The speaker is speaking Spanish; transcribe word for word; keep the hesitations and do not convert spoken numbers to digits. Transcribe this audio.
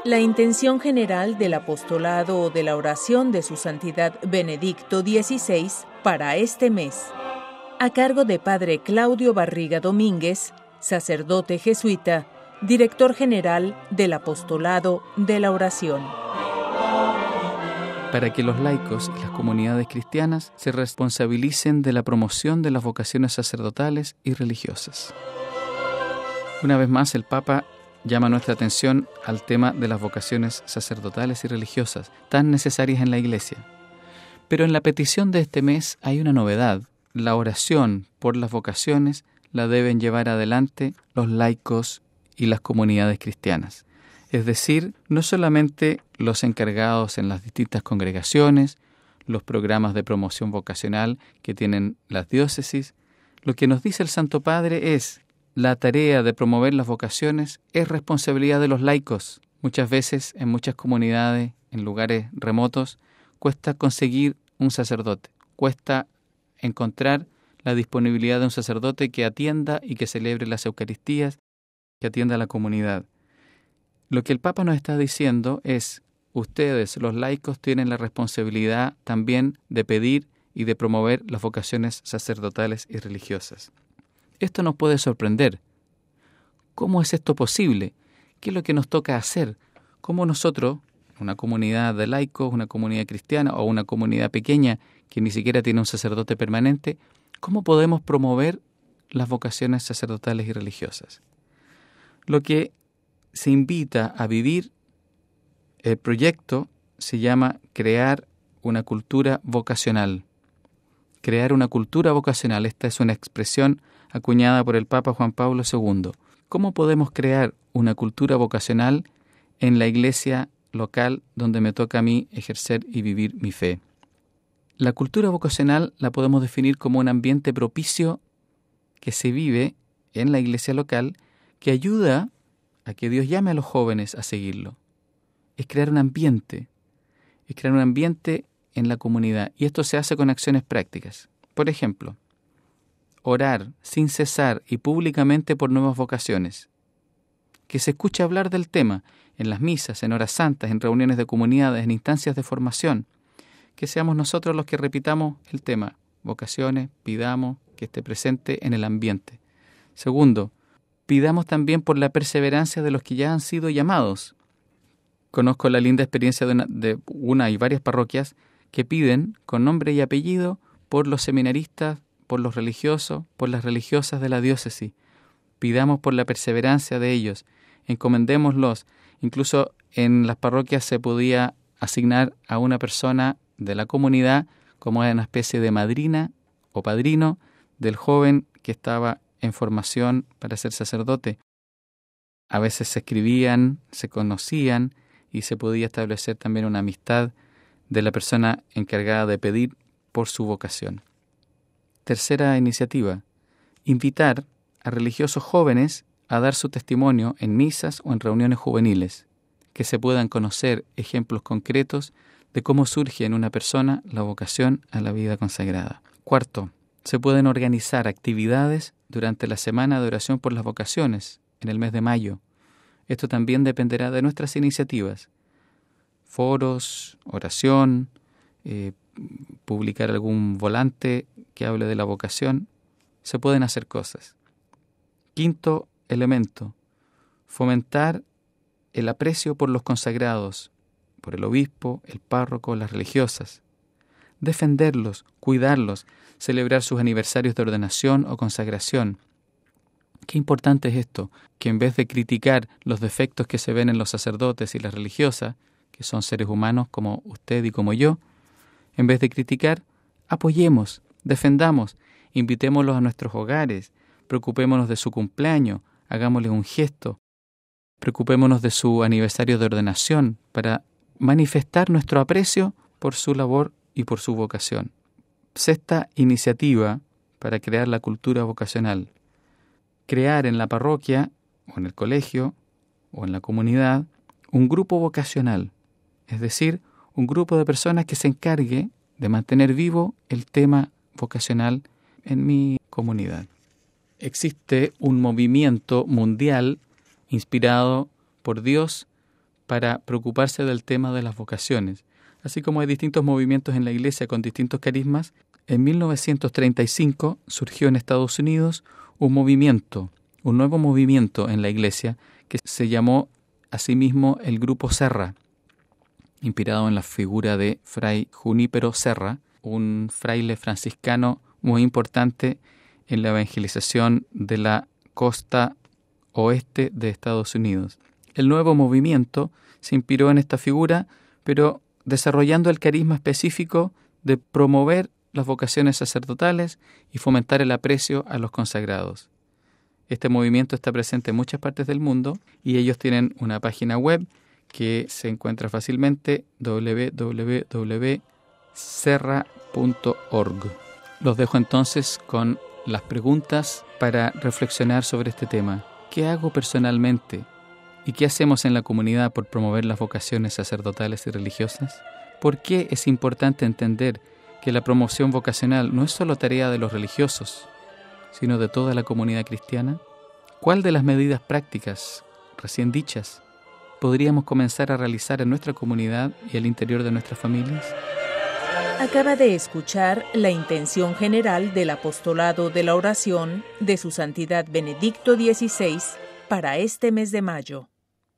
La intención general del apostolado de la oración de Su Santidad Benedicto dieciséis para este mes, a cargo de Padre Claudio Barriga Domínguez, sacerdote jesuita, director general del apostolado de la oración. Para que los laicos y las comunidades cristianas se responsabilicen de la promoción de las vocaciones sacerdotales y religiosas. Una vez más, el Papa llama nuestra atención al tema de las vocaciones sacerdotales y religiosas, tan necesarias en la Iglesia. Pero en la petición de este mes hay una novedad. La oración por las vocaciones la deben llevar adelante los laicos y las comunidades cristianas. Es decir, no solamente los encargados en las distintas congregaciones, los programas de promoción vocacional que tienen las diócesis. Lo que nos dice el Santo Padre es: la tarea de promover las vocaciones es responsabilidad de los laicos. Muchas veces, en muchas comunidades, en lugares remotos, cuesta conseguir un sacerdote. Cuesta encontrar la disponibilidad de un sacerdote que atienda y que celebre las Eucaristías, que atienda a la comunidad. Lo que el Papa nos está diciendo es: ustedes, los laicos, tienen la responsabilidad también de pedir y de promover las vocaciones sacerdotales y religiosas. Esto nos puede sorprender. ¿Cómo es esto posible? ¿Qué es lo que nos toca hacer? ¿Cómo nosotros, una comunidad de laicos, una comunidad cristiana o una comunidad pequeña que ni siquiera tiene un sacerdote permanente, cómo podemos promover las vocaciones sacerdotales y religiosas? Lo que se invita a vivir, el proyecto se llama crear una cultura vocacional. Crear una cultura vocacional, esta es una expresión acuñada por el Papa Juan Pablo segundo. ¿Cómo podemos crear una cultura vocacional en la iglesia local donde me toca a mí ejercer y vivir mi fe? La cultura vocacional la podemos definir como un ambiente propicio que se vive en la iglesia local que ayuda a que Dios llame a los jóvenes a seguirlo. Es crear un ambiente, es crear un ambiente en la comunidad, y esto se hace con acciones prácticas. Por ejemplo, orar sin cesar y públicamente por nuevas vocaciones. Que se escuche hablar del tema en las misas, en horas santas, en reuniones de comunidades, en instancias de formación. Que seamos nosotros los que repitamos el tema. Vocaciones, pidamos que esté presente en el ambiente. Segundo, pidamos también por la perseverancia de los que ya han sido llamados. Conozco la linda experiencia de una, de una y varias parroquias que piden con nombre y apellido por los seminaristas, por los religiosos, por las religiosas de la diócesis. Pidamos por la perseverancia de ellos, encomendémoslos. Incluso en las parroquias se podía asignar a una persona de la comunidad como una especie de madrina o padrino del joven que estaba en formación para ser sacerdote. A veces se escribían, se conocían y se podía establecer también una amistad de la persona encargada de pedir por su vocación. Tercera iniciativa, invitar a religiosos jóvenes a dar su testimonio en misas o en reuniones juveniles, que se puedan conocer ejemplos concretos de cómo surge en una persona la vocación a la vida consagrada. Cuarto, se pueden organizar actividades durante la semana de oración por las vocaciones, en el mes de mayo. Esto también dependerá de nuestras iniciativas. Foros, oración, eh, publicar algún volante que hable de la vocación. Se pueden hacer cosas. Quinto elemento, fomentar el aprecio por los consagrados, por el obispo, el párroco, las religiosas. Defenderlos, cuidarlos, celebrar sus aniversarios de ordenación o consagración. Qué importante es esto, que en vez de criticar los defectos que se ven en los sacerdotes y las religiosas, que son seres humanos como usted y como yo, en vez de criticar, apoyemos, defendamos, invitémoslos a nuestros hogares, preocupémonos de su cumpleaños, hagámosles un gesto, preocupémonos de su aniversario de ordenación para manifestar nuestro aprecio por su labor y por su vocación. Sexta iniciativa para crear la cultura vocacional. Crear en la parroquia, o en el colegio, o en la comunidad, un grupo vocacional, es decir, un grupo de personas que se encargue de mantener vivo el tema vocacional en mi comunidad. Existe un movimiento mundial inspirado por Dios para preocuparse del tema de las vocaciones. Así como hay distintos movimientos en la Iglesia con distintos carismas, en mil novecientos treinta y cinco surgió en Estados Unidos un movimiento, un nuevo movimiento en la Iglesia que se llamó asimismo el Grupo Serra, inspirado en la figura de Fray Junípero Serra, un fraile franciscano muy importante en la evangelización de la costa oeste de Estados Unidos. El nuevo movimiento se inspiró en esta figura, pero desarrollando el carisma específico de promover las vocaciones sacerdotales y fomentar el aprecio a los consagrados. Este movimiento está presente en muchas partes del mundo y ellos tienen una página web que se encuentra fácilmente, doble u doble u doble u punto serra punto org. Los dejo entonces con las preguntas para reflexionar sobre este tema. ¿Qué hago personalmente? ¿Y qué hacemos en la comunidad por promover las vocaciones sacerdotales y religiosas? ¿Por qué es importante entender que la promoción vocacional no es solo tarea de los religiosos, sino de toda la comunidad cristiana? ¿Cuál de las medidas prácticas recién dichas podríamos comenzar a realizar en nuestra comunidad y al interior de nuestras familias? Acaba de escuchar la intención general del apostolado de la oración de Su Santidad Benedicto dieciséis para este mes de mayo.